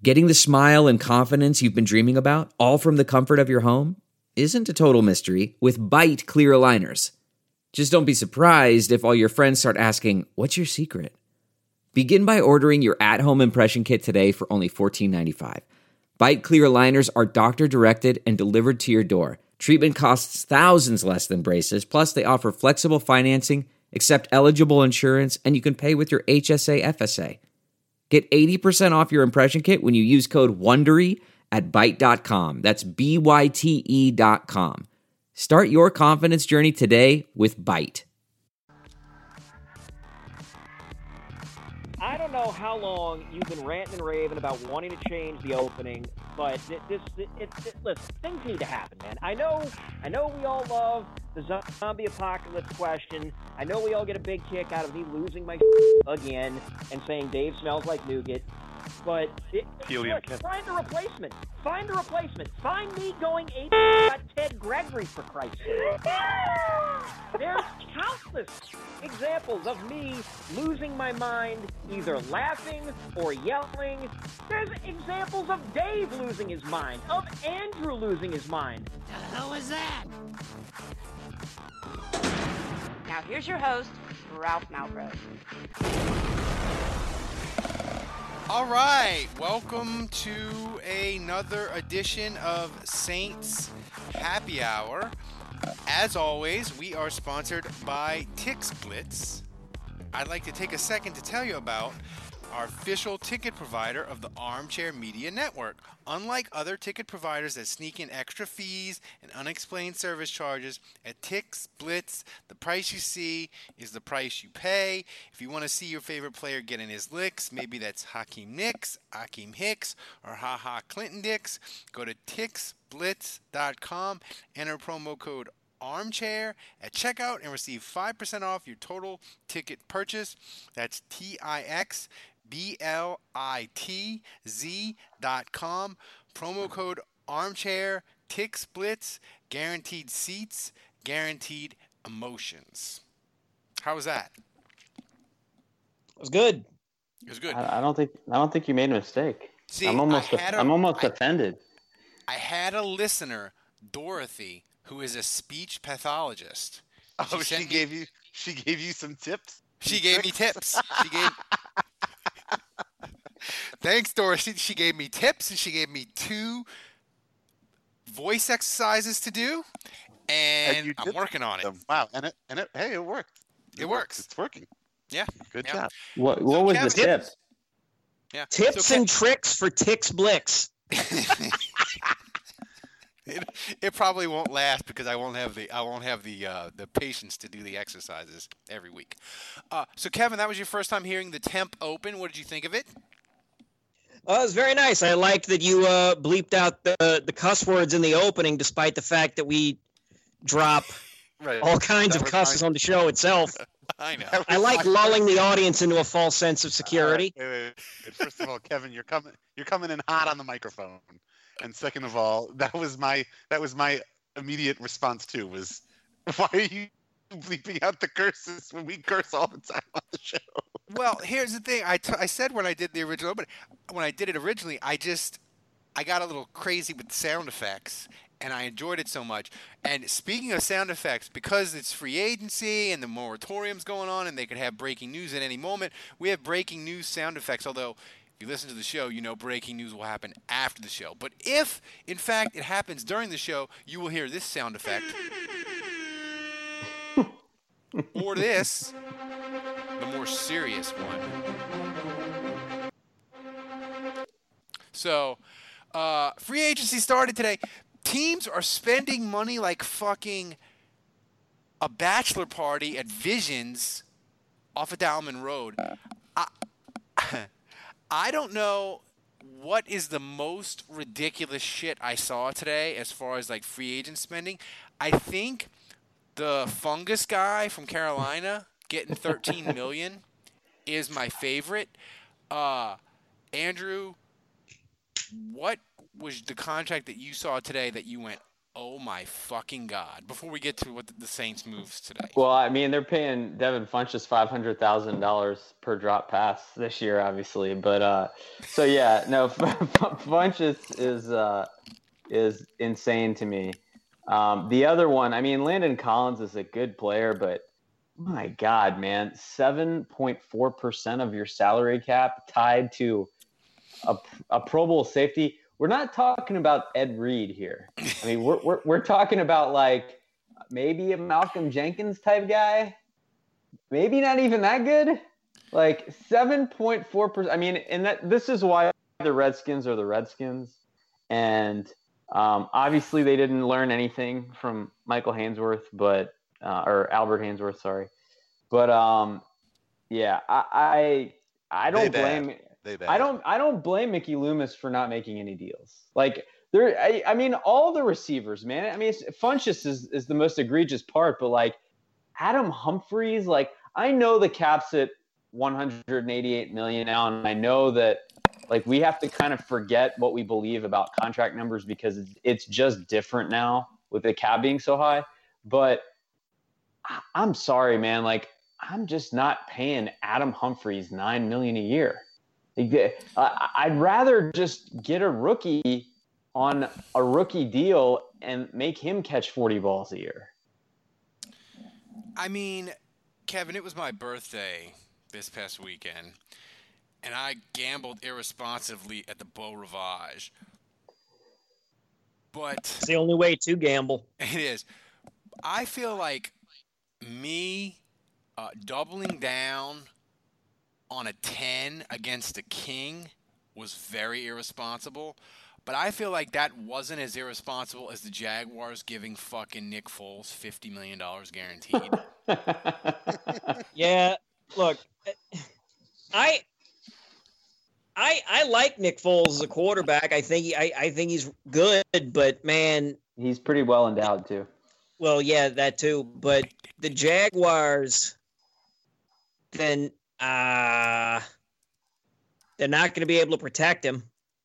Getting the smile and confidence you've been dreaming about, all from the comfort of your home, isn't a total mystery with Byte clear aligners. Just don't be surprised if all your friends start asking, "What's your secret?" Begin by ordering your at-home impression kit today for only $14.95. Byte clear aligners are doctor-directed and delivered to your door. Treatment costs thousands less than braces, plus they offer flexible financing, accept eligible insurance, and you can pay with your HSA FSA. Get 80% off your impression kit when you use code WONDERY at Byte.com. That's BYTE.com. Start your confidence journey today with Byte. I don't know how long you've been ranting and raving about wanting to change the opening, but listen, things need to happen, man. I know we all love the zombie apocalypse question. I know we all get a big kick out of me losing my again and saying Dave smells like nougat. But find a replacement. Find a replacement. Find me going ape at Ted Gregory, for Christ's sake. There's countless examples of me losing my mind, either laughing or yelling. There's examples of Dave losing his mind, of Andrew losing his mind. The hell was that? Now here's your host, Ralph Malbrough. All right, welcome to another edition of Saints Happy Hour. As always, we are sponsored by TixBlitz. I'd like to take a second to tell you about our official ticket provider of the Armchair Media Network. Unlike other ticket providers that sneak in extra fees and unexplained service charges, at TixBlitz, the price you see is the price you pay. If you want to see your favorite player get in his licks, maybe that's Hakeem Nicks, Akeem Hicks, or HaHa Clinton Dix, go to TixBlitz.com, enter promo code Armchair at checkout and receive 5% off your total ticket purchase. That's TixBlitz.com. Promo code Armchair. TixBlitz. Guaranteed seats, guaranteed emotions. How was that? It was good. It was good. I don't think you made a mistake. See, I'm almost offended. I had a listener, Dorothy, who is a speech pathologist. Oh, she gave you some tips? She gave me tips. Thanks, Dorothy. She gave me tips, and she gave me 2 voice exercises to do, and I'm working on it. Wow, and it hey, it worked. It works. It's working. Yeah. Good job. What was the tip? Yeah. Tips and tricks for TixBlitz. It probably won't last because I won't have the patience to do the exercises every week. So Kevin, that was your first time hearing the Temp Open. What did you think of it? It was very nice. I liked that you bleeped out the cuss words in the opening, despite the fact that we drop all kinds of cusses on the show itself. I know. I like lulling the audience into a false sense of security. Wait. First of all, Kevin, you're coming in hot on the microphone. And second of all, that was my immediate response too, was why are you bleeping out the curses when we curse all the time on the show? Well, here's the thing. I said when I did the original, but when I did it originally, I got a little crazy with the sound effects, and I enjoyed it so much. And speaking of sound effects, because it's free agency and the moratorium's going on and they could have breaking news at any moment, we have breaking news sound effects, although if you listen to the show, you know breaking news will happen after the show. But if, in fact, it happens during the show, you will hear this sound effect. Or this, the more serious one. So, free agency started today. Teams are spending money like fucking a bachelor party at Visions off of Dalman Road. I don't know what is the most ridiculous shit I saw today as far as like free agent spending. I think the fungus guy from Carolina getting $13 million is my favorite. Andrew, what was the contract that you saw today that you went, Oh my fucking God. Before we get to what the Saints moves today. Well, I mean, they're paying Devin Funchess $500,000 per drop pass this year, obviously. But so yeah, no, Funchess is insane to me. The other one, I mean, Landon Collins is a good player, but my God, man, 7.4% of your salary cap tied to a Pro Bowl safety. We're not talking about Ed Reed here. I mean, we're talking about like maybe a Malcolm Jenkins type guy. Maybe not even that good. Like 7.4%. I mean, and this is why the Redskins are the Redskins. And obviously they didn't learn anything from Michael Haynesworth, or Albert Haynesworth, sorry. But yeah, I don't blame. I don't blame Mickey Loomis for not making any deals. Like I mean, all the receivers, man. I mean, Funchess is the most egregious part, but like Adam Humphries, like I know the cap's at $188 million now, and I know that like we have to kind of forget what we believe about contract numbers because it's just different now with the cap being so high. But I'm sorry, man. Like I'm just not paying Adam Humphries $9 million a year. I'd rather just get a rookie on a rookie deal and make him catch 40 balls a year. I mean, Kevin, it was my birthday this past weekend, and I gambled irresponsibly at the Beau Rivage. But it's the only way to gamble. It is. I feel like me doubling down on a 10 against a king was very irresponsible, but I feel like that wasn't as irresponsible as the Jaguars giving fucking Nick Foles $50 million guaranteed. Yeah, look, I like Nick Foles as a quarterback. I think he's good, but man, he's pretty well endowed too. Well, yeah, that too. But the Jaguars, then they're not going to be able to protect him.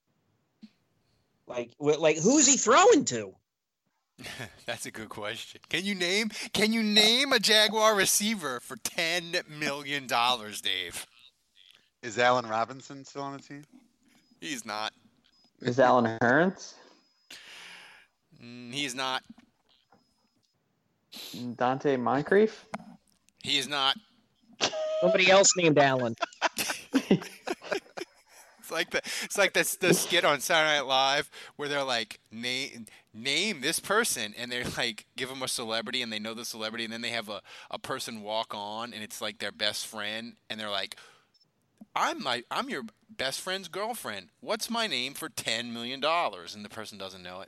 Like who's he throwing to? That's a good question. Can you name a Jaguar receiver for $10 million, Dave? Is Allen Robinson still on the team? He's not. Is Allen Hurns? He's not. Dante Moncrief? He is not. Somebody else named Allen. It's like the skit on Saturday Night Live where they're like name this person, and they're like give them a celebrity and they know the celebrity, and then they have a person walk on and it's like their best friend, and they're like, I'm your best friend's girlfriend. What's my name for $10 million? And the person doesn't know it.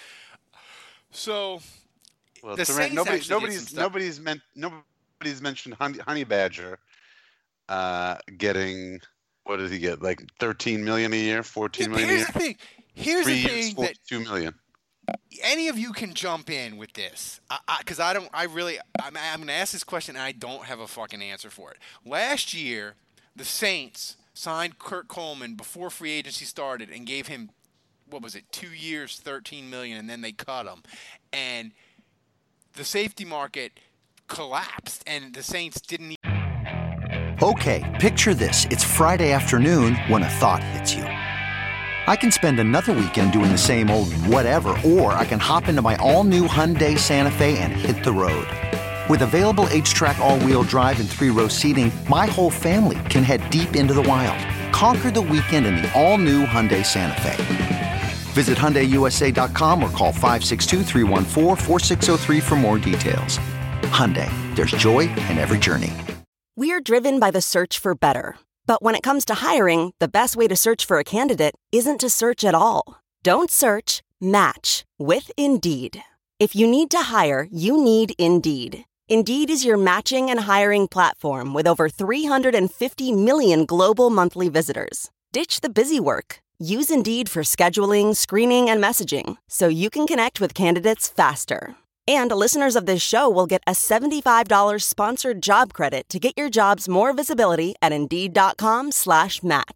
So well, the Saints nobody's mentioned Honey Badger getting. What does he get? Like $13 million a year, $14 million a year. Here's the thing. $42 million. Any of you can jump in with this, because I'm going to ask this question and I don't have a fucking answer for it. Last year, the Saints signed Kurt Coleman before free agency started and gave him, 2 years, $13 million, and then they cut him, and the safety market collapsed, and the Saints didn't. Okay, picture this. It's Friday afternoon when a thought hits you. I can spend another weekend doing the same old whatever, or I can hop into my all-new Hyundai Santa Fe and hit the road. With available H-Track all-wheel drive and 3-row seating, my whole family can head deep into the wild. Conquer the weekend in the all-new Hyundai Santa Fe. Visit HyundaiUSA.com or call 562-314-4603 for more details. Hyundai, there's joy in every journey. We're driven by the search for better. But when it comes to hiring, the best way to search for a candidate isn't to search at all. Don't search, match with Indeed. If you need to hire, you need Indeed. Indeed is your matching and hiring platform with over 350 million global monthly visitors. Ditch the busy work. Use Indeed for scheduling, screening, and messaging so you can connect with candidates faster. And listeners of this show will get a $75 sponsored job credit to get your jobs more visibility at Indeed.com/match.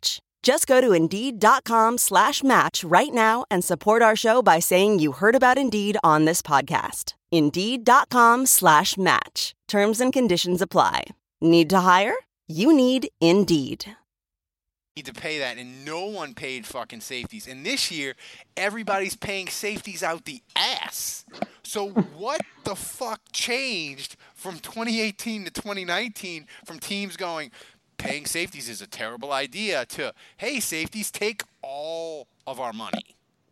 Just go to Indeed.com/match right now and support our show by saying you heard about Indeed on this podcast. Indeed.com/match. Terms and conditions apply. Need to hire? You need Indeed. Need to pay that, and no one paid fucking safeties. And this year, everybody's paying safeties out the ass. So what the fuck changed from 2018 to 2019 from teams going, paying safeties is a terrible idea, to, hey, safeties, take all of our money?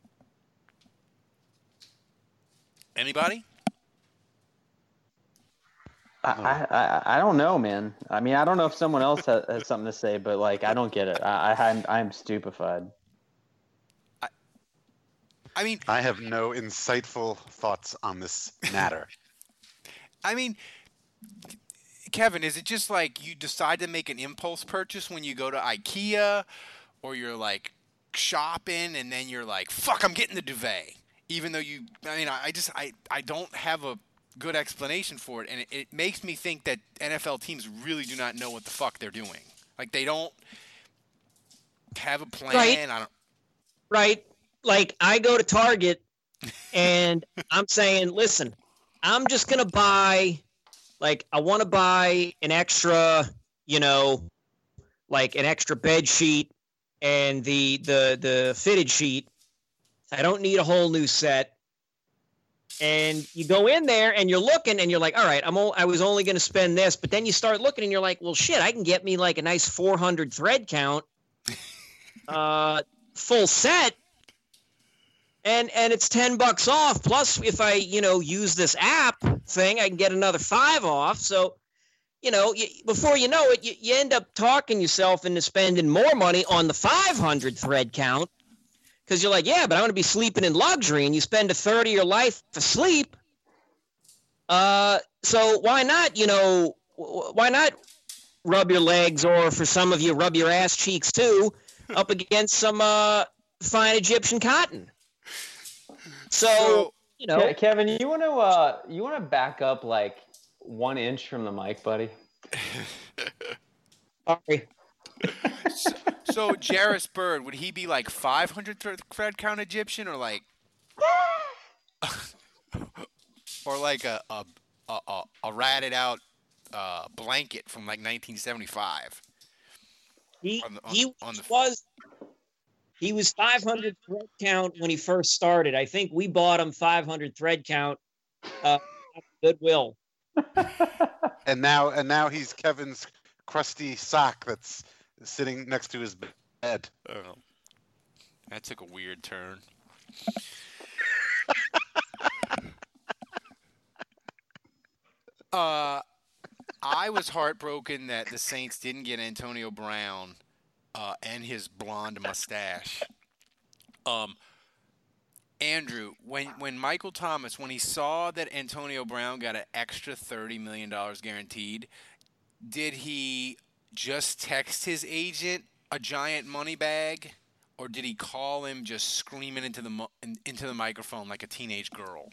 Anybody? I don't know, man. I mean, I don't know if someone else has something to say, but like, I don't get it. I'm stupefied. I mean, I have no insightful thoughts on this matter. I mean, Kevin, is it just like you decide to make an impulse purchase when you go to IKEA, or you're like shopping and then you're like, fuck, I'm getting the duvet, even though I don't have a good explanation for it, and it makes me think that NFL teams really do not know what the fuck they're doing. Like, they don't have a plan. Right. Right. Like, I go to Target and I'm saying, listen, I'm just going to buy, like, I want to buy an extra, like an extra bed sheet and the fitted sheet. I don't need a whole new set. And you go in there and you're looking and you're like, all right, I was only going to spend this. But then you start looking and you're like, well, shit, I can get me like a nice 400 thread count, full set. And it's $10 off. Plus, if I, use this app thing, I can get another $5 off. So, before you know it, you end up talking yourself into spending more money on the 500 thread count. Because you're like, yeah, but I want to be sleeping in luxury, and you spend a third of your life asleep. So why not, why not rub your legs, or for some of you, rub your ass cheeks too, up against some fine Egyptian cotton? So Kevin, you want to back up like 1 inch from the mic, buddy? Sorry. So Jairus Byrd, would he be like 500 thread count Egyptian, or like, or like a ratted out blanket from like 1975? He was 500 thread count when he first started. I think we bought him 500 thread count at Goodwill. And now he's Kevin's crusty sock that's sitting next to his bed. Oh, that took a weird turn. I was heartbroken that the Saints didn't get Antonio Brown and his blonde mustache. Andrew, when Michael Thomas, when he saw that Antonio Brown got an extra $30 million guaranteed, did he just text his agent a giant money bag, or did he call him just screaming into the microphone like a teenage girl?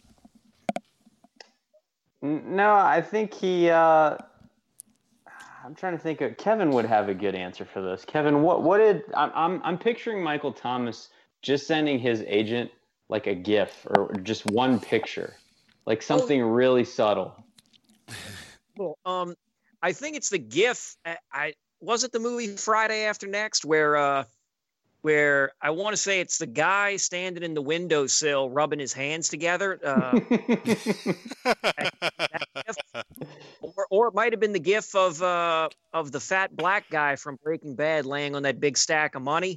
No, I think he. I'm trying to think of. Kevin would have a good answer for this. Kevin, what did I'm picturing Michael Thomas just sending his agent like a GIF or just one picture, like something really subtle. Well, I think it's the GIF. Was it the movie Friday After Next where I want to say it's the guy standing in the windowsill rubbing his hands together. Or it might have been the GIF of the fat black guy from Breaking Bad laying on that big stack of money.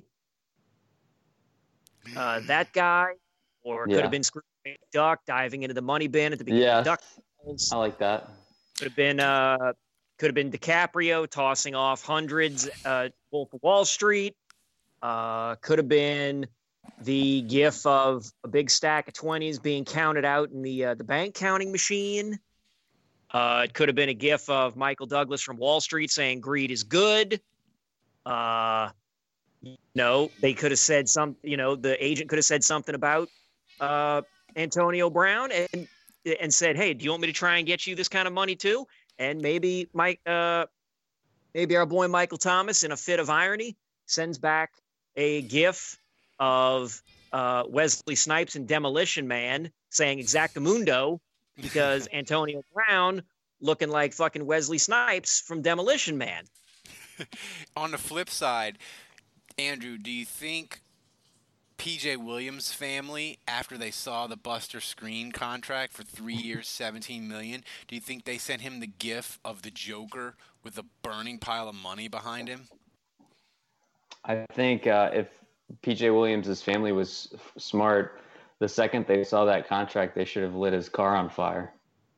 That guy, or it could have been Scrooge McDuck diving into the money bin at the beginning of Duck. I like that. Could have been DiCaprio tossing off hundreds, Wolf of Wall Street. Could have been the GIF of a big stack of 20s being counted out in the bank counting machine. It could have been a GIF of Michael Douglas from Wall Street saying greed is good. They could have said the agent could have said something about Antonio Brown and said, hey, do you want me to try and get you this kind of money too? And maybe our boy Michael Thomas, in a fit of irony, sends back a GIF of Wesley Snipes and Demolition Man saying Exactamundo because Antonio Brown looking like fucking Wesley Snipes from Demolition Man. On the flip side, Andrew, do you think PJ Williams' family, after they saw the Buster Screen contract for 3 years, $17 million, do you think they sent him the gif of the Joker with a burning pile of money behind him? I think if PJ Williams' family was smart, the second they saw that contract, they should have lit his car on fire.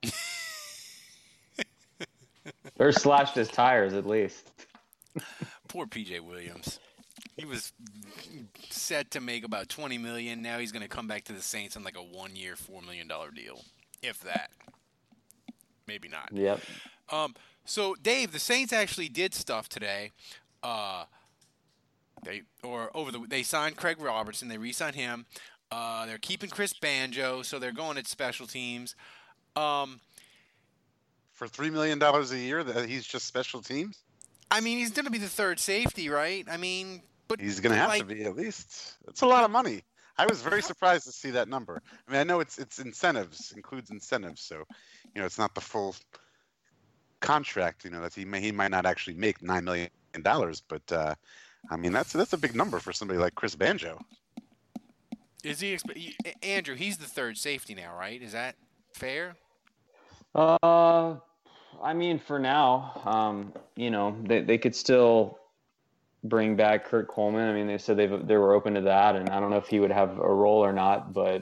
Or slashed his tires, at least. Poor PJ Williams. He was set to make about $20 million. Now he's going to come back to the Saints on like a 1-year, $4 million deal, if that. Maybe not. Yep. So Dave, the Saints actually did stuff today. They signed Craig Robertson. They re-signed him. They're keeping Chris Banjo, so they're going at special teams. For $3 million a year, that he's just special teams? I mean, he's going to be the third safety, right? I mean, but he's going to have to be at least. It's a lot of money. I was very surprised to see that number. I mean, I know it's incentives, includes incentives, so it's not the full contract. That he might not actually make $9 million, but I mean that's a big number for somebody like Chris Banjo. Is he Andrew? He's the third safety now, right? Is that fair? I mean, for now, they could still bring back Kurt Coleman. I mean, they said they were open to that, and I don't know if he would have a role or not, but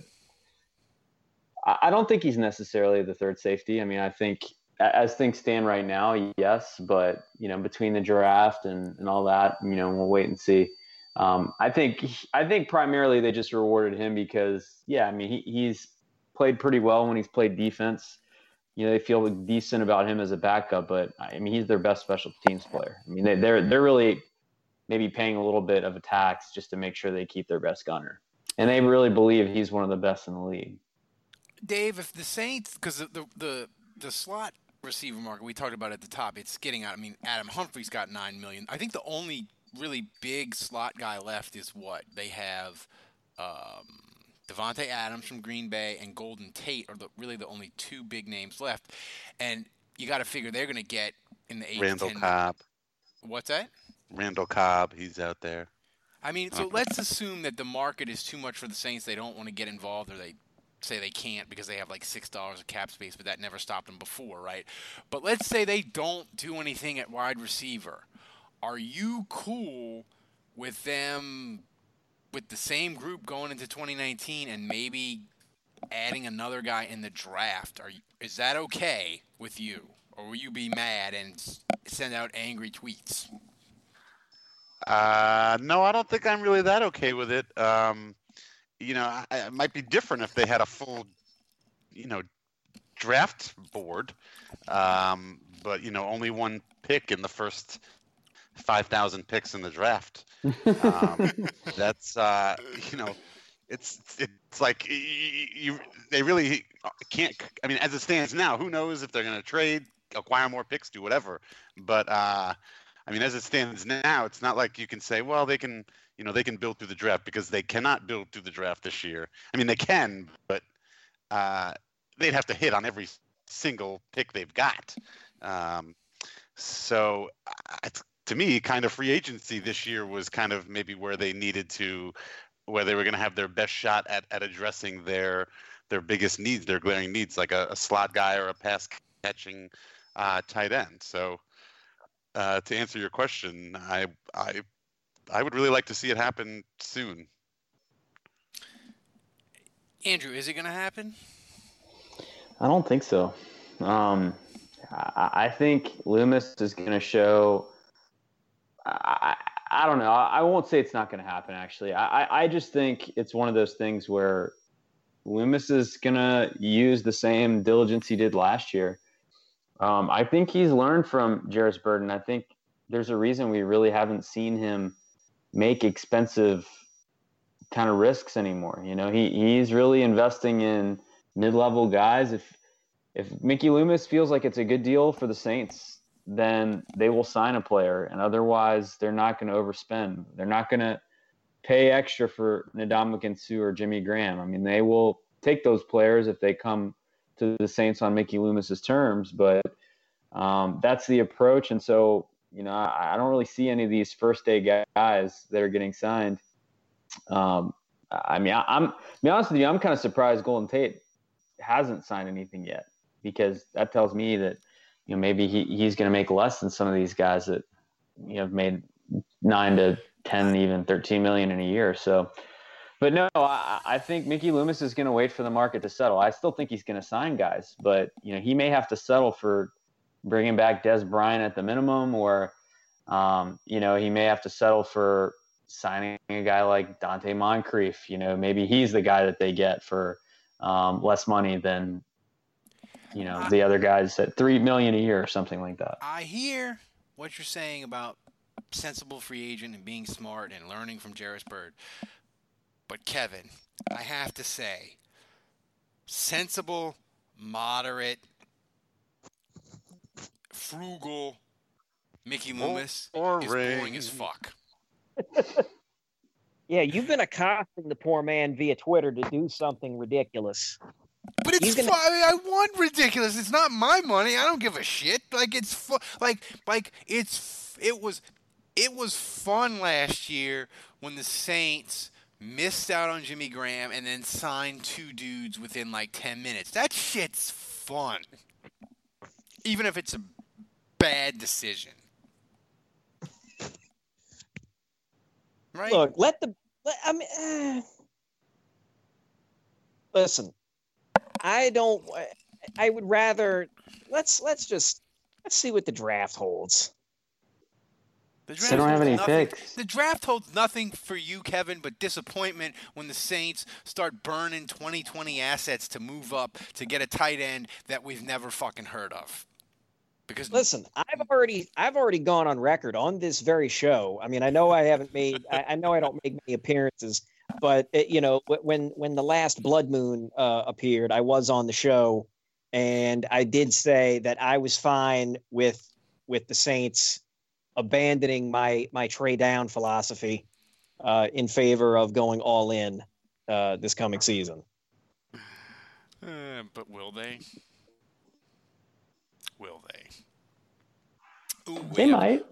I don't think he's necessarily the third safety. I mean, I think as things stand right now, yes, but between the draft and all that, we'll wait and see. I think primarily they just rewarded him because, I mean, he's played pretty well when he's played defense. They feel decent about him as a backup, but I mean, he's their best special teams player. I mean, they're really maybe paying a little bit of a tax just to make sure they keep their best gunner, and they really believe he's one of the best in the league. Dave, if the Saints, because the slot receiver market we talked about at the top, it's getting out. I mean, Adam Humphries got $9 million. I think the only really big slot guy left is what they have. Devontae Adams from Green Bay and Golden Tate are really the only two big names left. And you got to figure they're going to get in the 8 Randall to 10. Cobb. What's that? Randall Cobb, he's out there. I mean, so let's assume that the market is too much for the Saints. They don't want to get involved, or they say they can't because they have like $6 of cap space, but that never stopped them before, right? But let's say they don't do anything at wide receiver. Are you cool with them with the same group going into 2019 and maybe adding another guy in the draft? Is that okay with you? Or will you be mad and send out angry tweets? No, I don't think I'm really that okay with it. It might be different if they had a full, draft board. But, only one pick in the first 5,000 picks in the draft. That's it's like they really can't. I mean, as it stands now, who knows if they're going to trade, acquire more picks, do whatever. But I mean, as it stands now, it's not like you can say, well, they can build through the draft, because they cannot build through the draft this year. I mean, they can, but they'd have to hit on every single pick they've got. So to me, kind of free agency this year was kind of maybe where they needed to, where they were going to have their best shot at addressing their biggest needs, their glaring needs, like a slot guy or a pass catching tight end. So to answer your question, I would really like to see it happen soon. Andrew, is it going to happen? I don't think so. I think Loomis is going to show. I don't know. I won't say it's not going to happen, actually. I just think it's one of those things where Loomis is going to use the same diligence he did last year. I think he's learned from Jarvis Burton. I think there's a reason we really haven't seen him make expensive kind of risks anymore. He's really investing in mid-level guys. If Mickey Loomis feels like it's a good deal for the Saints, then they will sign a player, and otherwise they're not going to overspend. They're not going to pay extra for Ndamukong Suh or Jimmy Graham. I mean, they will take those players if they come to the Saints on Mickey Loomis's terms, but that's the approach. And so, I don't really see any of these first-day guys that are getting signed. I'm be honest with you, I'm kind of surprised Golden Tate hasn't signed anything yet, because that tells me that, maybe he's going to make less than some of these guys that, have made 9 to 10, even 13 million in a year. So, but no, I think Mickey Loomis is going to wait for the market to settle. I still think he's going to sign guys, but he may have to settle for bringing back Des Bryant at the minimum, or he may have to settle for signing a guy like Dante Moncrief. Maybe he's the guy that they get for less money than the other guys at $3 million a year or something like that. I hear what you're saying about sensible free agent and being smart and learning from Jarris Byrd. But Kevin, I have to say, sensible, moderate, frugal Mickey Loomis is boring as fuck. Yeah, you've been accosting the poor man via Twitter to do something ridiculous. But it's fun. I want ridiculous. It's not my money. I don't give a shit. Like it's it was fun last year when the Saints missed out on Jimmy Graham and then signed 2 dudes within like 10 minutes. That shit's fun. Even if it's a bad decision. Right? Look, listen. I would rather let's see what the draft holds. They don't have any picks. The draft holds nothing for you, Kevin, but disappointment when the Saints start burning 2020 assets to move up to get a tight end that we've never fucking heard of. Because listen, I've already gone on record on this very show. I mean, I know I don't make many appearances, but when the last Blood Moon appeared, I was on the show, and I did say that I was fine with the Saints abandoning my trade down philosophy in favor of going all in this coming season. But will they? Will they? Ooh, they might.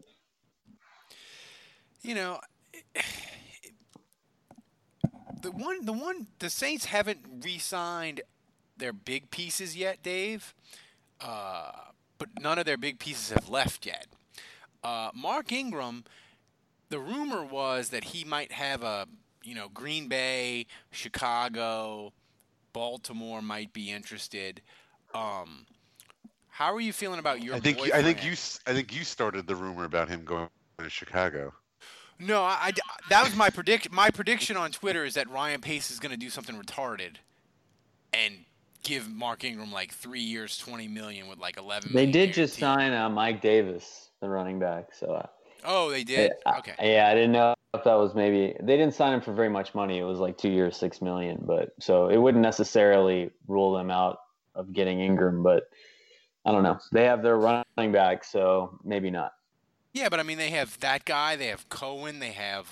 The Saints haven't re-signed their big pieces yet, Dave. But none of their big pieces have left yet. Mark Ingram, the rumor was that he might have a, Green Bay, Chicago, Baltimore might be interested. How are you feeling about your boyfriend? I think you started the rumor about him going to Chicago. No, that was my prediction. My prediction on Twitter is that Ryan Pace is going to do something retarded and give Mark Ingram like 3 years, $20 million with like 11 They million did just sign Mike Davis, the running back. So. Oh, they did? Okay. Yeah, I didn't know if that was maybe they didn't sign him for very much money. It was like 2 years, $6 million, but so it wouldn't necessarily rule them out of getting Ingram, but I don't know. They have their running back, so maybe not. Yeah, but I mean, they have that guy. They have Cohen. They have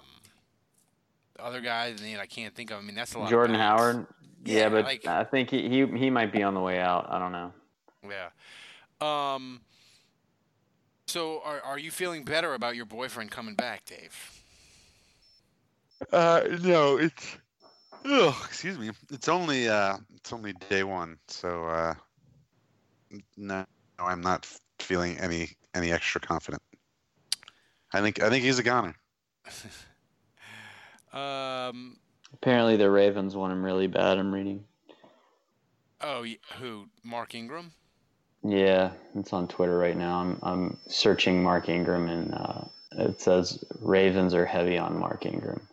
other guys. I can't think of. I mean, that's a lot. Jordan of Howard. Yeah, but I think he might be on the way out. I don't know. Yeah. So are you feeling better about your boyfriend coming back, Dave? No, it's. Excuse me. It's only day one, so no, I'm not feeling any extra confident. I think he's a goner. Apparently the Ravens want him really bad. I'm reading. Oh, who? Mark Ingram? Yeah, it's on Twitter right now. I'm searching Mark Ingram, and it says Ravens are heavy on Mark Ingram.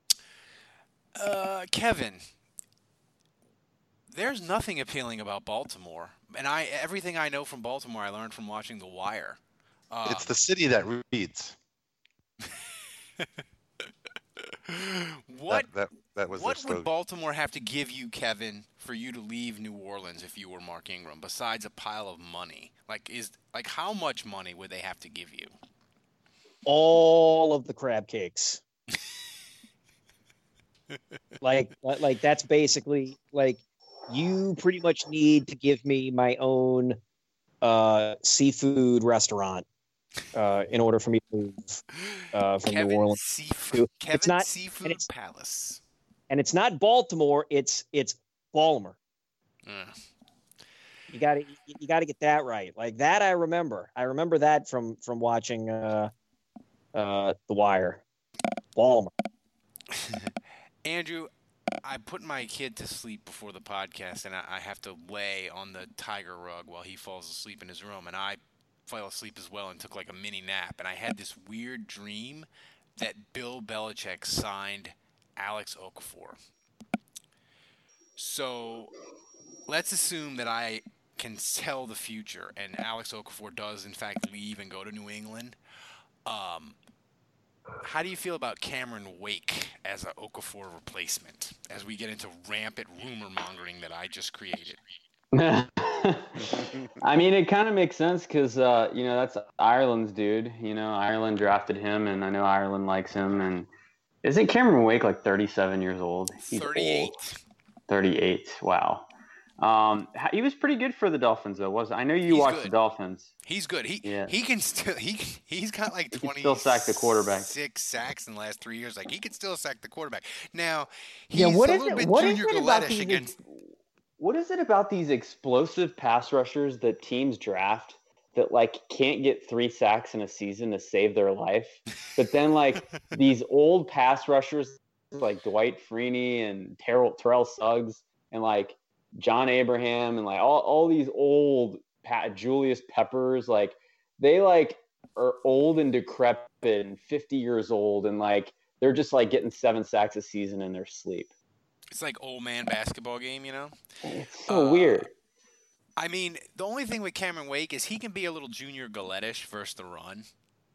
Kevin, there's nothing appealing about Baltimore, and everything I know from Baltimore I learned from watching The Wire. It's the city that reads. What was what would Baltimore have to give you, Kevin, for you to leave New Orleans if you were Mark Ingram, besides a pile of money? Like how much money would they have to give you? All of the crab cakes. Like that's basically like you pretty much need to give me my own seafood restaurant in order for me to move from New Orleans. Kevin's Seafood Palace. And it's not Baltimore, it's Baltimore. You got to get that right. Like that I remember. I remember that from watching The Wire. Baltimore. Andrew, I put my kid to sleep before the podcast, and I have to lay on the tiger rug while he falls asleep in his room, and I fell asleep as well and took like a mini nap, and I had this weird dream that Bill Belichick signed Alex Okafor. So let's assume that I can tell the future, and Alex Okafor does in fact leave and go to New England. How do you feel about Cameron Wake as an Okafor replacement as we get into rampant rumor mongering that I just created? I mean, it kind of makes sense because, that's Ireland's dude. Ireland drafted him, and I know Ireland likes him. And isn't Cameron Wake like 37 years old? He's 38. Old. 38. Wow. He was pretty good for the Dolphins, though. I know you watched the Dolphins. He's good. He can still he's got like 20 still sack the quarterback. 6 sacks in the last 3 years. Like he can still sack the quarterback. Now he's a little bit Junior Galette-ish against. What is it about these explosive pass rushers that teams draft that like can't get 3 sacks in a season to save their life, but then like these old pass rushers like Dwight Freeney and Terrell Suggs and like John Abraham and like all these old Julius Peppers, like they like are old and decrepit and 50 years old, and like they're just like getting 7 sacks a season in their sleep. It's like old man basketball game, It's so weird. I mean, the only thing with Cameron Wake is he can be a little Junior Galette-ish versus the run.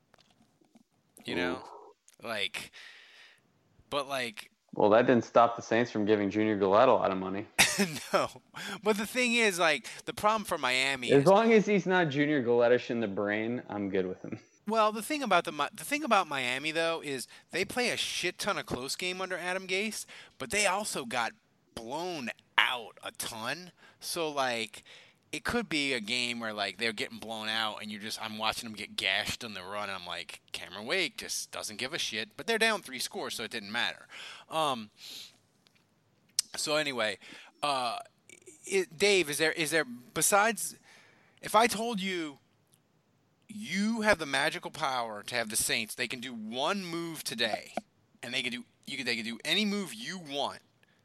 Well, that didn't stop the Saints from giving Junior Galette a lot of money. No, but the thing is, like, the problem for Miami as long as he's not Junior Galette-ish in the brain, I'm good with him. Well, the thing about Miami though is they play a shit ton of close game under Adam Gase, but they also got blown out a ton. So like, it could be a game where like they're getting blown out, and I'm watching them get gashed on the run, and I'm like, Cameron Wake just doesn't give a shit. But they're down 3 scores, so it didn't matter. So anyway, Dave, is there besides, if I told you have the magical power to have the Saints, they can do one move today, and they can do any move you want,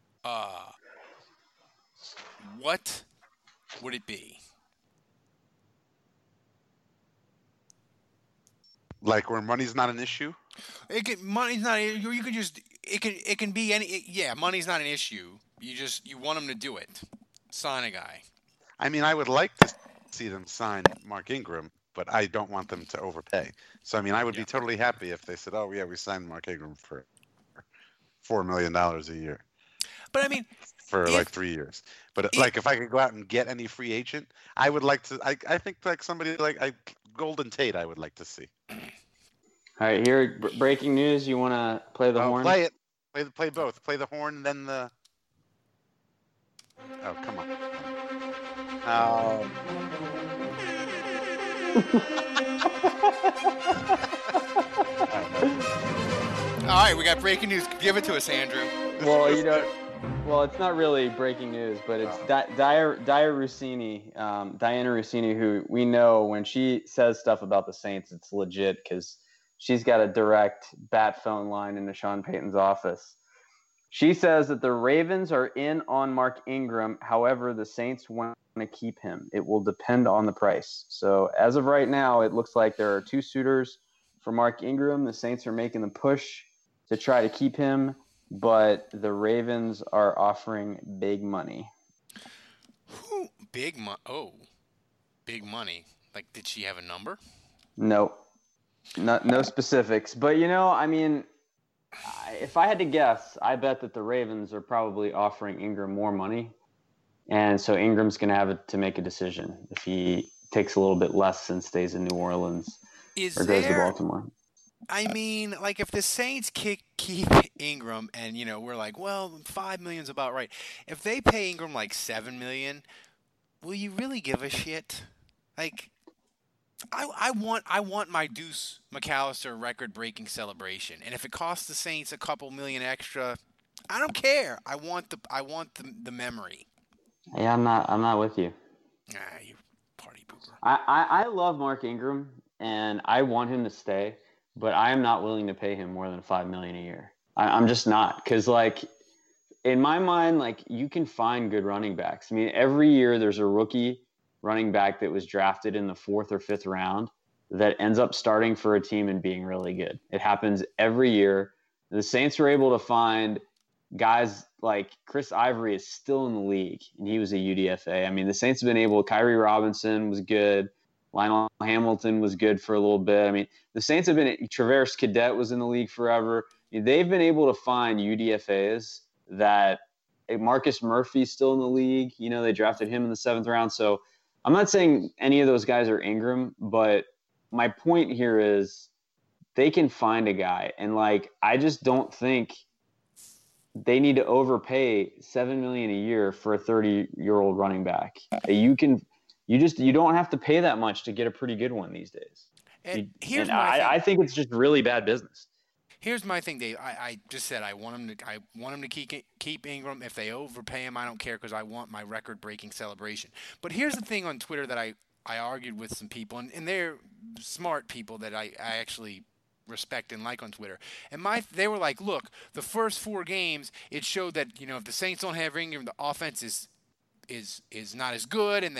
what would it be? Like where money's not an issue? Money's not. You could just. It can be any. Yeah, money's not an issue. You want them to do it. Sign a guy. I mean, I would like to see them sign Mark Ingram, but I don't want them to overpay. So I mean, I would be totally happy if they said, "Oh yeah, we signed Mark Ingram for $4 million a year." But I mean, for like 3 years. But like, if I could go out and get any free agent, I would like to. I think like somebody like Golden Tate, I would like to see. All right, here, breaking news. You want to play the horn? Play it. Play both. Play the horn, then the. Oh, come on. Oh. All right, we got breaking news. Give it to us, Andrew. Well, it's not really breaking news, but it's Diana Rossini, who we know when she says stuff about the Saints, it's legit because she's got a direct bat phone line into Sean Payton's office. She says that the Ravens are in on Mark Ingram. However, the Saints want to keep him. It will depend on the price. So as of right now, it looks like there are 2 suitors for Mark Ingram. The Saints are making the push to try to keep him, but the Ravens are offering big money. Big money. Like, did she have a number? No specifics. But, I mean, if I had to guess, I bet that the Ravens are probably offering Ingram more money. And so Ingram's going to have to make a decision if he takes a little bit less and stays in New Orleans or goes to Baltimore. I mean, like if the Saints keep Ingram, and we're like, well, 5 million's about right. If they pay Ingram like 7 million, will you really give a shit? Like, I want my Deuce McAllister record-breaking celebration, and if it costs the Saints a couple million extra, I don't care. I want the memory. Yeah, I'm not with you. You party pooper. I love Mark Ingram, and I want him to stay, but I am not willing to pay him more than $5 million a year. I'm just not, because like in my mind, like you can find good running backs. I mean, every year there's a rookie running back that was drafted in the 4th or 5th round that ends up starting for a team and being really good. It happens every year. The Saints were able to find guys like Chris Ivory is still in the league, and he was a UDFA. I mean, the Saints have been able. Kyrie Robinson was good. Lionel Hamilton was good for a little bit. I mean, the Saints have been. Traverse Cadet was in the league forever. They've been able to find UDFAs that. Marcus Murphy's still in the league. They drafted him in the 7th round. So I'm not saying any of those guys are Ingram, but my point here is they can find a guy, and like I just don't think they need to overpay $7 million a year for a 30-year-old running back. You don't have to pay that much to get a pretty good one these days. I think it's just really bad business. Here's my thing, Dave. I just said I want him to keep Ingram. If they overpay him, I don't care because I want my record-breaking celebration. But here's the thing on Twitter that I argued with some people, and they're smart people that I actually respect and like on Twitter. And they were like, look, the first 4 games, it showed that if the Saints don't have Ingram, the offense is not as good, and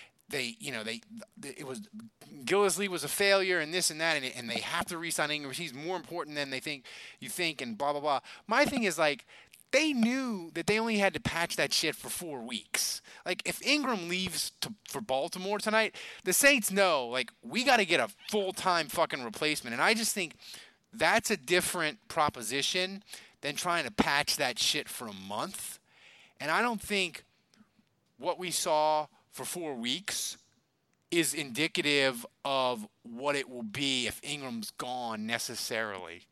it was Gillislee was a failure and this and that, and they have to re-sign Ingram. He's more important than you think, and blah blah blah. My thing is like they knew that they only had to patch that shit for 4 weeks. Like if Ingram leaves for Baltimore tonight, the Saints know like we got to get a full-time fucking replacement, and I just think that's a different proposition than trying to patch that shit for a month. And I don't think what we saw for 4 weeks is indicative of what it will be if Ingram's gone necessarily.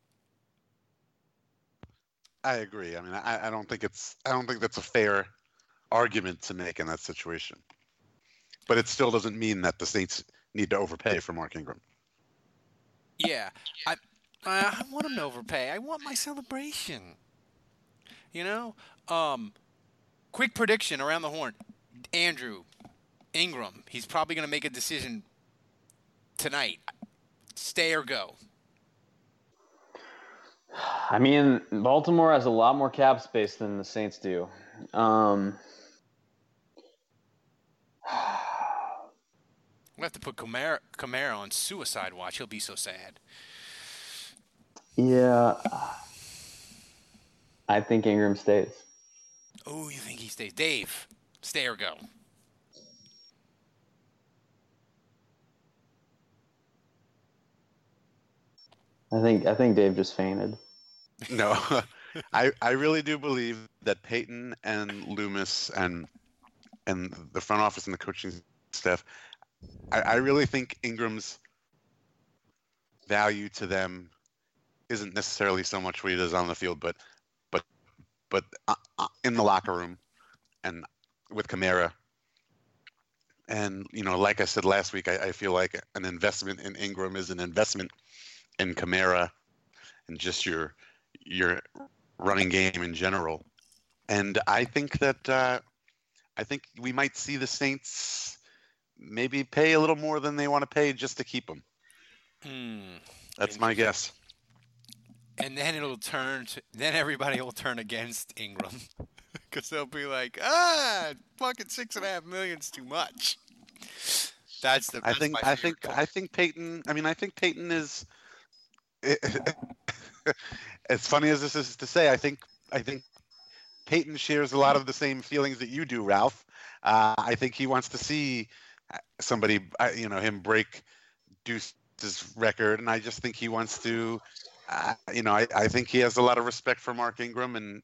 I agree. I mean, I don't think that's a fair argument to make in that situation. But it still doesn't mean that the Saints need to overpay for Mark Ingram. Yeah, I want him to overpay. I want my celebration. Quick prediction around the horn. Andrew, Ingram, he's probably going to make a decision tonight. Stay or go? I mean, Baltimore has a lot more cap space than the Saints do. We'll have to put Kamara on suicide watch. He'll be so sad. Yeah. I think Ingram stays. Oh, you think he stays? Dave, stay or go? I think Dave just fainted. No, I really do believe that Peyton and Loomis and the front office and the coaching staff, I really think Ingram's value to them isn't necessarily so much what he does on the field, but in the locker room and with Kamara. And, like I said last week, I feel like an investment in Ingram is an investment in Kamara and just your running game in general. And I think that we might see the Saints maybe pay a little more than they want to pay just to keep him. That's my guess. And then then everybody will turn against Ingram because they'll be like, fucking $6.5 million's too much. I think Peyton. I mean, I think Peyton is. As funny as this is to say, I think Peyton shares a lot of the same feelings that you do, Ralph. I think he wants to see somebody, him break Deuce's record, and I just think he wants to. I think he has a lot of respect for Mark Ingram, and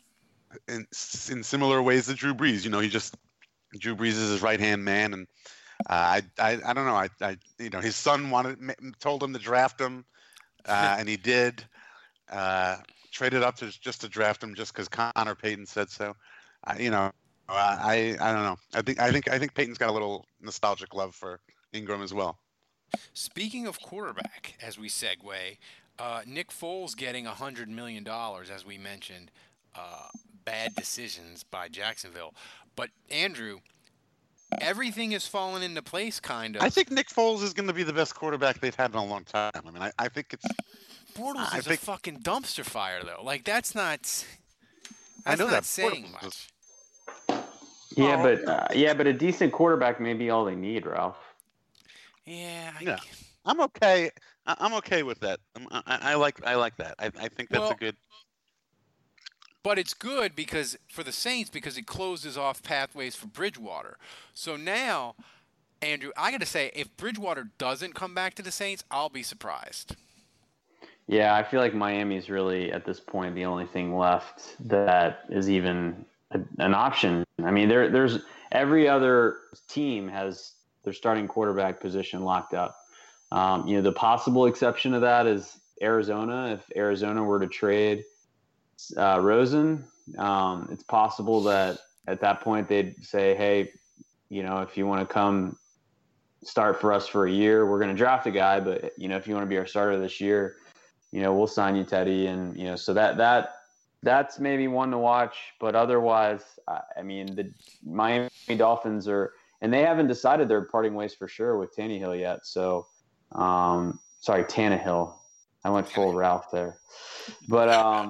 in similar ways to Drew Brees. Drew Brees is his right-hand man, and I don't know. I his son told him to draft him, and he did. Traded up just to draft him just because Connor Payton said so. I don't know. I think Payton's got a little nostalgic love for Ingram as well. Speaking of quarterback, as we segue, Nick Foles getting $100 million, as we mentioned. Bad decisions by Jacksonville. But, Andrew, everything has fallen into place, kind of. I think Nick Foles is going to be the best quarterback they've had in a long time. I mean, I think it's... Bortles is a fucking dumpster fire, though. Like, that's not... I know that saying much. Yeah, but a decent quarterback may be all they need, Ralph. Yeah. I'm okay. I'm okay with that. I like that. I think that's a good... But it's good because for the Saints because it closes off pathways for Bridgewater. So now, Andrew, I got to say, if Bridgewater doesn't come back to the Saints, I'll be surprised. Yeah, I feel like Miami's really, at this point, the only thing left that is even an option. I mean, there's every other team has their starting quarterback position locked up. The possible exception to that is Arizona. If Arizona were to trade Rosen, it's possible that at that point they'd say, hey, if you want to come start for us for a year, we're going to draft a guy, but if you want to be our starter this year, we'll sign you, Teddy. And so that's maybe one to watch, but otherwise, I mean, the Miami Dolphins and they haven't decided their parting ways for sure with Tannehill yet. So sorry, Tannehill. I went full Ralph there. But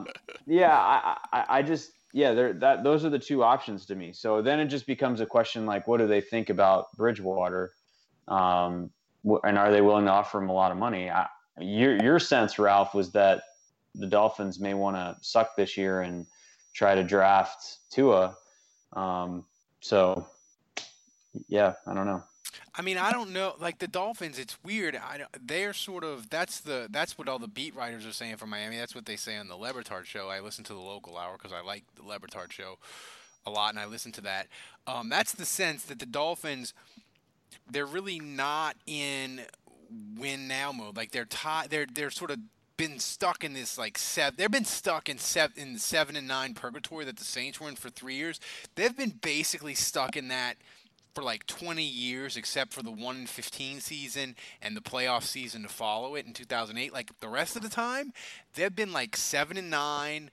those are the two options to me. So then it just becomes a question like, what do they think about Bridgewater, and are they willing to offer him a lot of money? Your sense, Ralph, was that the Dolphins may want to suck this year and try to draft Tua. So yeah, I don't know. I mean, I don't know. Like the Dolphins, it's weird. They're sort of that's what all the beat writers are saying for Miami. That's what they say on the Le Batard show. I listen to the local hour because I like the Le Batard show a lot, and I listen to that. That's the sense that the Dolphins, they're really not in win now mode. Like they're sort of been stuck in this they've been stuck in 7-9 purgatory that the Saints were in for 3 years. They've been basically stuck in that for 20 years, except for the 1-15 season and the playoff season to follow it in 2008. Like the rest of the time, they've been 7-9,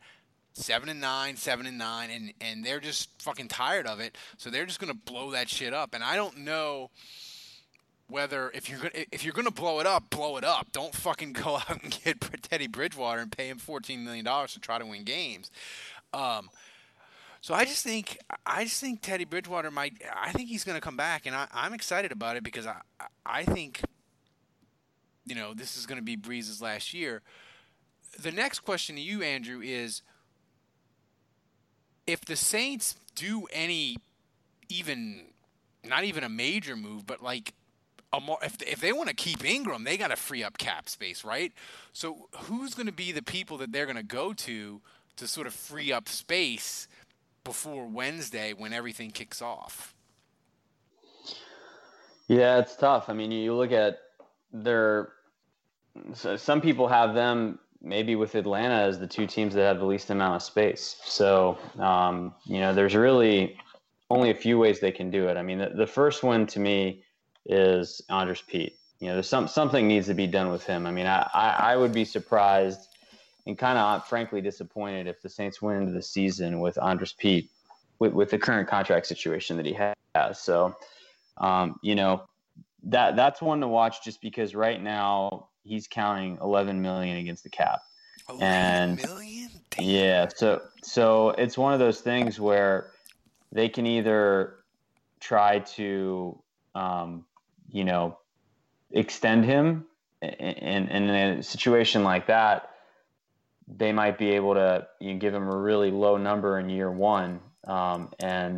7-9, and they're just fucking tired of it. So they're just gonna blow that shit up. And I don't know whether if you're gonna blow it up. Don't fucking go out and get Teddy Bridgewater and pay him $14 million to try to win games. So I just think Teddy Bridgewater I think he's going to come back, and I'm excited about it because I think, this is going to be Breeze's last year. The next question to you, Andrew, is if the Saints do not even a major move, but if they want to keep Ingram, they got to free up cap space, right? So who's going to be the people that they're going to go to sort of free up space before Wednesday when everything kicks off? Yeah, it's tough. I mean, you look at some people have them maybe with Atlanta as the two teams that have the least amount of space. So, there's really only a few ways they can do it. I mean, the first one to me is Andres Pete. There's something needs to be done with him. I mean, I would be surprised and kind of frankly disappointed if the Saints went into the season with Andres Pete with the current contract situation that he has. So, that's one to watch just because right now he's counting $11 million against the cap. $11 million? Damn. Yeah. So it's one of those things where they can either try to, extend him and in a situation like that, they might be able to give him a really low number in year one. He's at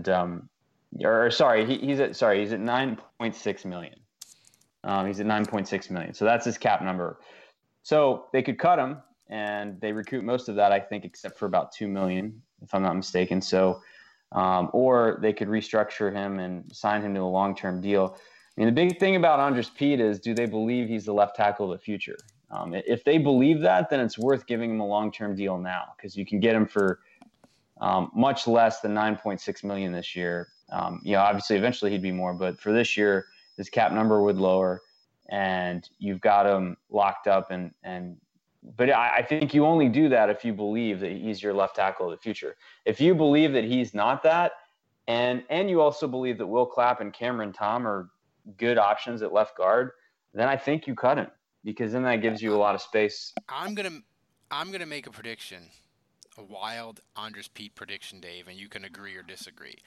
9.6 million. He's at 9.6 million. So that's his cap number. So they could cut him and they recoup most of that, I think, except for about 2 million, if I'm not mistaken. So, or they could restructure him and sign him to a long-term deal. I mean, the big thing about Andres Pete is, do they believe he's the left tackle of the future? If they believe that, then it's worth giving him a long-term deal now, because you can get him for much less than $9.6 million this year. Obviously, eventually he'd be more, but for this year, his cap number would lower, and you've got him locked up. But I think you only do that if you believe that he's your left tackle of the future. If you believe that he's not that, and you also believe that Will Clapp and Cameron Tom are good options at left guard, then I think you cut him, because then that gives you a lot of space. I'm gonna make a prediction, a wild Andres Pete prediction, Dave, and you can agree or disagree.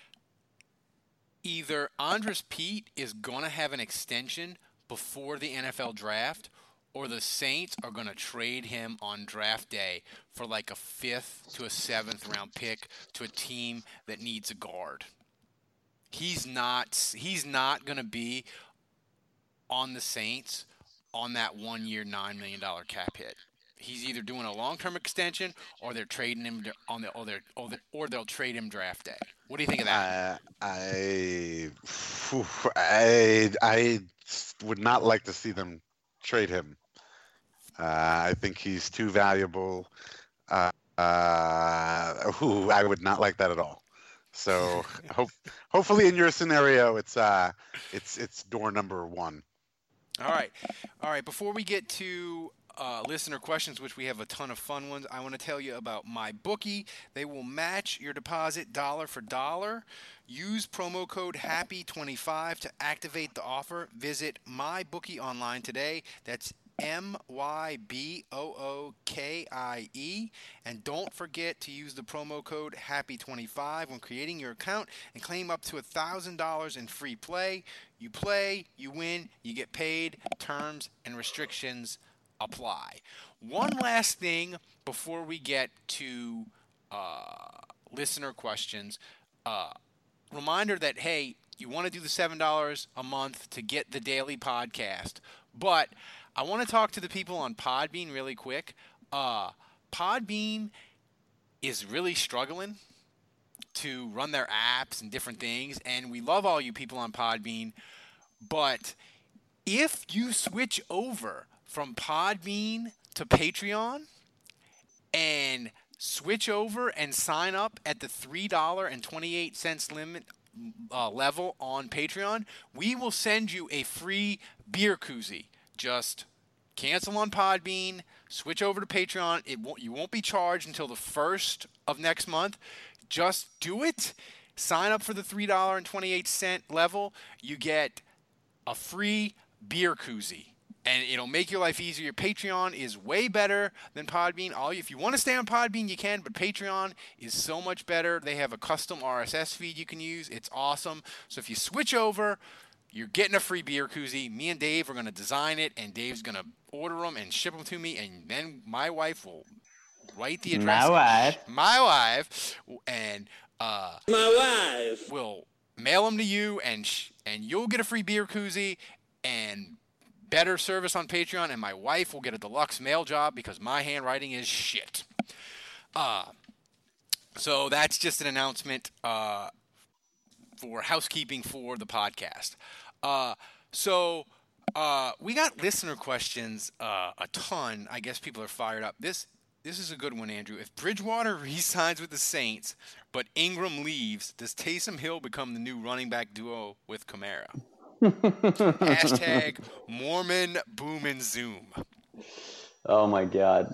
Either Andres Pete is gonna have an extension before the NFL draft, or the Saints are going to trade him on draft day for like a 5th to a 7th round pick to a team that needs a guard. He's not going to be on the Saints on that 1 year, $9 million cap hit. He's either doing a long-term extension, or they're trading him or they'll trade him draft day. What do you think of that? I would not like to see them trade him. I think he's too valuable. I would not like that at all. So hopefully in your scenario, it's door number 1. All right. Before we get to listener questions, which we have a ton of fun ones, I want to tell you about MyBookie. They will match your deposit dollar for dollar. Use promo code HAPPY25 to activate the offer. Visit MyBookie online today. That's MyBookie, and don't forget to use the promo code HAPPY25 when creating your account and claim up to $1,000 in free play. You play, you win, you get paid. Terms and restrictions apply. One last thing before we get to listener questions. Reminder that, hey, you want to do the $7 a month to get the daily podcast, but I want to talk to the people on Podbean really quick. Podbean is really struggling to run their apps and different things, and we love all you people on Podbean, but if you switch over from Podbean to Patreon and switch over and sign up at the $3.28 limit level on Patreon, we will send you a free beer koozie. Just cancel on Podbean, switch over to Patreon. You won't be charged until the 1st of next month. Just do it. Sign up for the $3.28 level. You get a free beer koozie, and it'll make your life easier. Patreon is way better than Podbean. If you want to stay on Podbean, you can, but Patreon is so much better. They have a custom RSS feed you can use. It's awesome. So if you switch over, you're getting a free beer koozie. Me and Dave are going to design it, and Dave's going to order them and ship them to me, and then my wife will write the address. My wife. And will mail them to you, and you'll get a free beer koozie and better service on Patreon, and my wife will get a deluxe mail job because my handwriting is shit. So that's just an announcement for housekeeping for the podcast. So we got listener questions a ton. I guess people are fired up. This is a good one, Andrew. If Bridgewater re-signs with the Saints, but Ingram leaves, does Taysom Hill become the new running back duo with Kamara? Hashtag Mormon Boom and Zoom. Oh my God.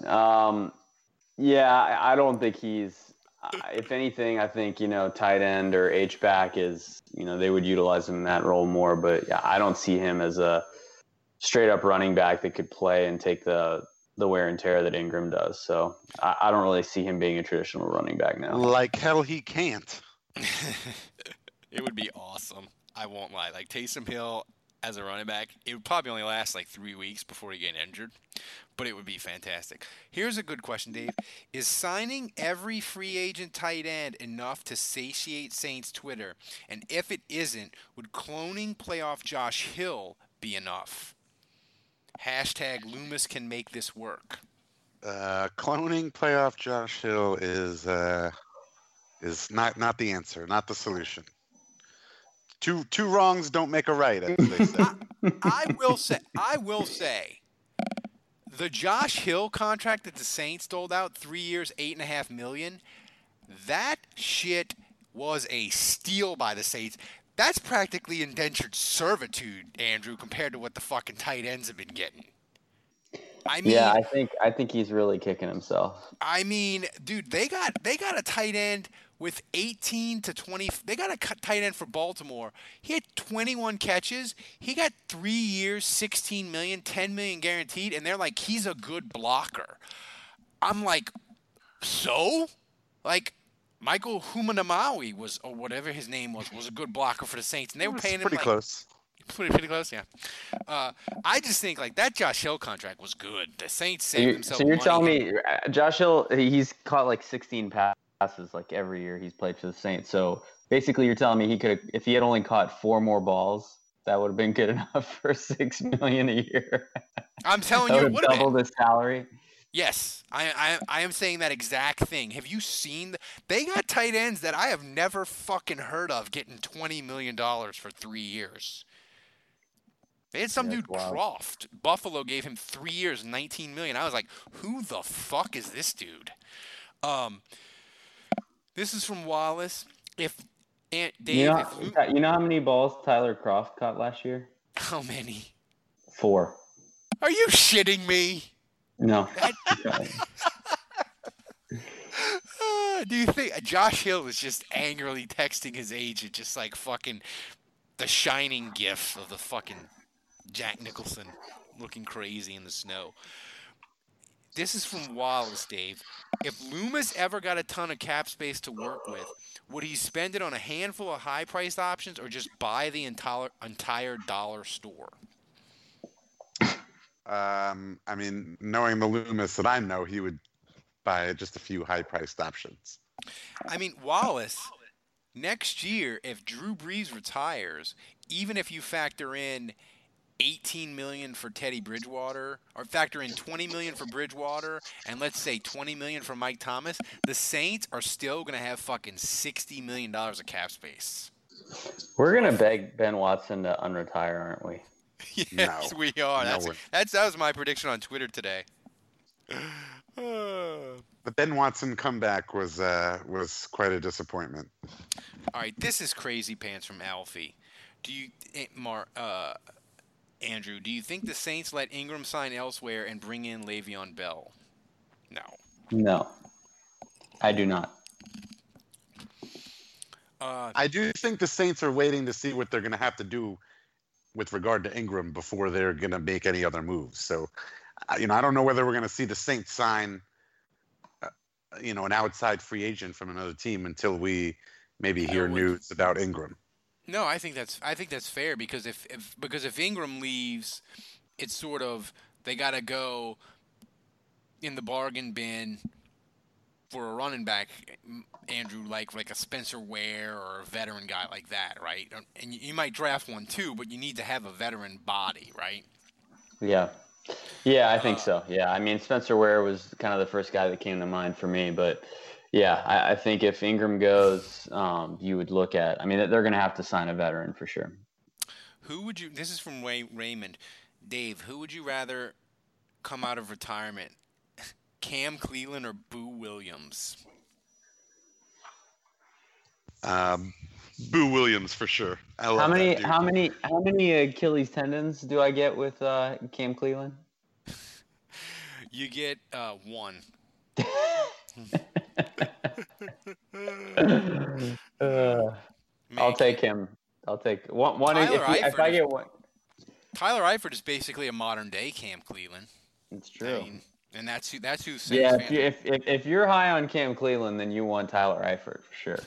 I don't think he's. If anything, I think, tight end or H-back is, they would utilize him in that role more. But yeah, I don't see him as a straight up running back that could play and take the wear and tear that Ingram does. So I don't really see him being a traditional running back now. Like hell he can't. It would be awesome. I won't lie. Like Taysom Hill as a running back, it would probably only last like 3 weeks before he get injured, but it would be fantastic. Here's a good question, Dave. Is signing every free agent tight end enough to satiate Saints Twitter? And if it isn't, would cloning playoff Josh Hill be enough? Hashtag Loomis can make this work. Cloning playoff Josh Hill is not the answer, not the solution. Two wrongs don't make a right, as they say. I will say, the Josh Hill contract that the Saints doled out, 3 years, $8.5 million. That shit was a steal by the Saints. That's practically indentured servitude, Andrew, compared to what the fucking tight ends have been getting. I mean, yeah, I think he's really kicking himself. I mean, dude, they got a tight end with 18 to 20. They got a tight end for Baltimore. He had 21 catches. He got 3 years, $16 million, $10 million guaranteed, and they're like, he's a good blocker. I'm like, so? Like, Michael Humanamawi was, or whatever his name was a good blocker for the Saints, and they were paying him pretty like, close. Pretty close, yeah. I just think like that Josh Hill contract was good. The Saints saved themselves. So you're money. telling me Josh Hill, he's caught like 16 passes like every year he's played for the Saints. So basically, you're telling me he could, if he had only caught 4 more balls, that would have been good enough for $6 million a year. I'm telling you, it would have doubled his salary. Yes, I am saying that exact thing. Have you seen? They got tight ends that I have never fucking heard of getting $20 million for 3 years. They had some dude, wild. Croft. Buffalo gave him 3 years, $19 million. I was like, who the fuck is this dude? This is from Wallace. Dave, you know how many balls Tyler Croft caught last year? How many? 4. Are you shitting me? No. Do you think Josh Hill is just angrily texting his agent, just like fucking the shining gif of the fucking Jack Nicholson looking crazy in the snow? This is from Wallace, Dave. If Loomis ever got a ton of cap space to work with, would he spend it on a handful of high-priced options or just buy the entire dollar store? I mean, knowing the Loomis that I know, he would buy just a few high-priced options. I mean, Wallace, next year, if Drew Brees retires, even if you factor in $18 million for Teddy Bridgewater, or factor in $20 million for Bridgewater, and let's say $20 million for Mike Thomas, the Saints are still going to have fucking $60 million of cap space. We're going to beg Ben Watson to unretire, aren't we? Yes, we are. That was my prediction on Twitter today. The Ben Watson comeback was quite a disappointment. All right, this is crazy pants from Alfie. Do you, Andrew? Do you think the Saints let Ingram sign elsewhere and bring in Le'Veon Bell? No, I do not. I do think the Saints are waiting to see what they're going to have to do with regard to Ingram before they're going to make any other moves. So, I don't know whether we're going to see the Saints sign, an outside free agent from another team until we maybe hear news about Ingram. No, I think that's fair because if Ingram leaves, it's sort of they got to go in the bargain bin for a running back, Andrew, like a Spencer Ware or a veteran guy like that, right? And you might draft one too, but you need to have a veteran body, right? Yeah, I think so. Yeah, I mean Spencer Ware was kind of the first guy that came to mind for me, but yeah, I think if Ingram goes, you would look at. I mean, they're going to have to sign a veteran for sure. Who would you? This is from Raymond. Dave, who would you rather come out of retirement? Cam Cleveland or Boo Williams? Boo Williams for sure. How many Achilles tendons do I get with Cam Cleveland? You get 1. I'll take him. I'll take one. If I get one. Tyler Eifert is basically a modern day Cam Cleveland. It's true. I mean, and that's who. Yeah, if you're high on Cam Cleveland, then you want Tyler Eifert for sure.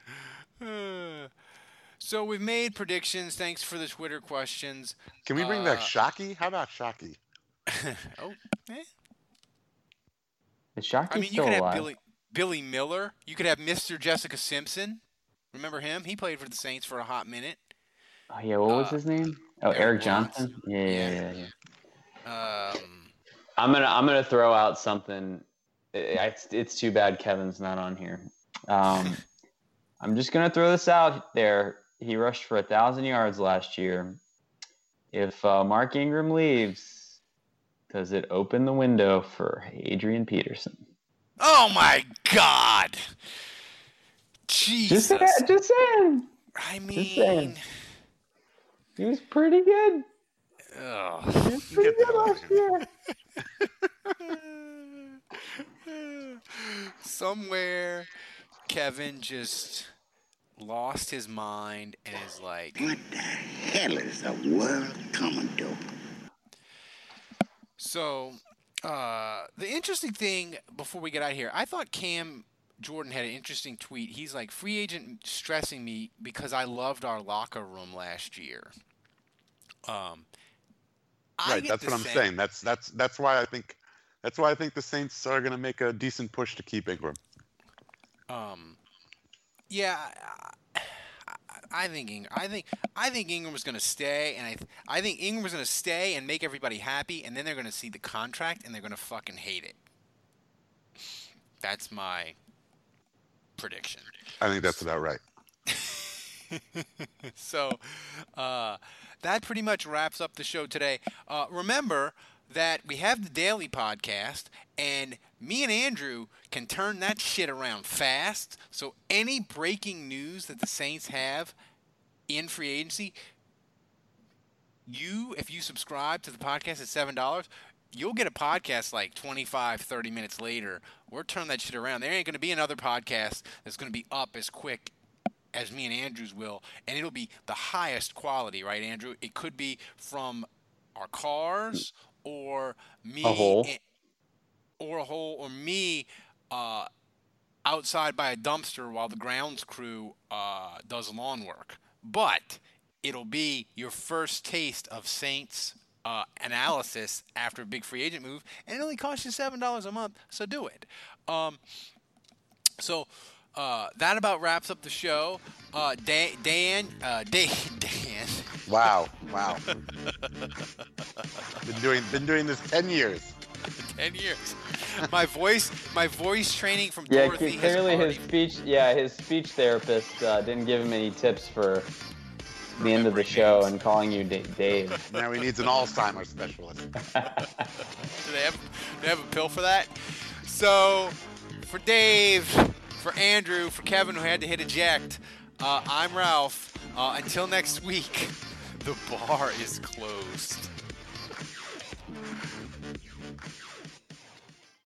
So we've made predictions. Thanks for the Twitter questions. Can we bring back Shockey? How about Shockey? Is Shockey you could have Billy Miller. You could have Mr. Jessica Simpson. Remember him? He played for the Saints for a hot minute. Oh yeah, what was his name? Oh, Eric Johnson. Yeah. I'm gonna throw out something. It's too bad Kevin's not on here. I'm just gonna throw this out there. He rushed for 1,000 yards last year. If Mark Ingram leaves, does it open the window for Adrian Peterson? Oh my God! Jesus. Just saying. I Just mean, saying. He was pretty good. ugh. He was pretty good last year. Somewhere, Kevin just lost his mind and is like, What the hell is the world coming to? so, the interesting thing before we get out of here, I thought Cam Jordan had an interesting tweet. He's like, free agent stressing me because I loved our locker room last year. Right, that's what I'm saying. That's why I think the Saints are going to make a decent push to keep Ingram. Yeah, I think Ingram's going to stay, and I think Ingram's going to stay and make everybody happy, and then they're going to see the contract and they're going to fucking hate it. That's my prediction. I think that's about right. So, that pretty much wraps up the show today. Remember that we have the daily podcast, and me and Andrew can turn that shit around fast. So any breaking news that the Saints have in free agency, if you subscribe to the podcast at $7, you'll get a podcast like 25, 30 minutes later. We're turning that shit around. There ain't going to be another podcast that's going to be up as quick as me and Andrew's will, and it'll be the highest quality, right, Andrew? It could be from our cars or me, or me outside by a dumpster while the grounds crew does lawn work. But it'll be your first taste of Saints analysis after a big free agent move, and it only costs you $7 a month, so do it. That about wraps up the show. Dan. Wow. Been doing this 10 years. 10 years. My voice training from Yeah, Dorothy. clearly his speech therapist didn't give him any tips for the end of the show and calling you Dave. Now he needs an Alzheimer's specialist. Do they have a pill for that? So, for Dave, for Andrew, for Kevin who had to hit eject, I'm Ralph. Until next week, the bar is closed.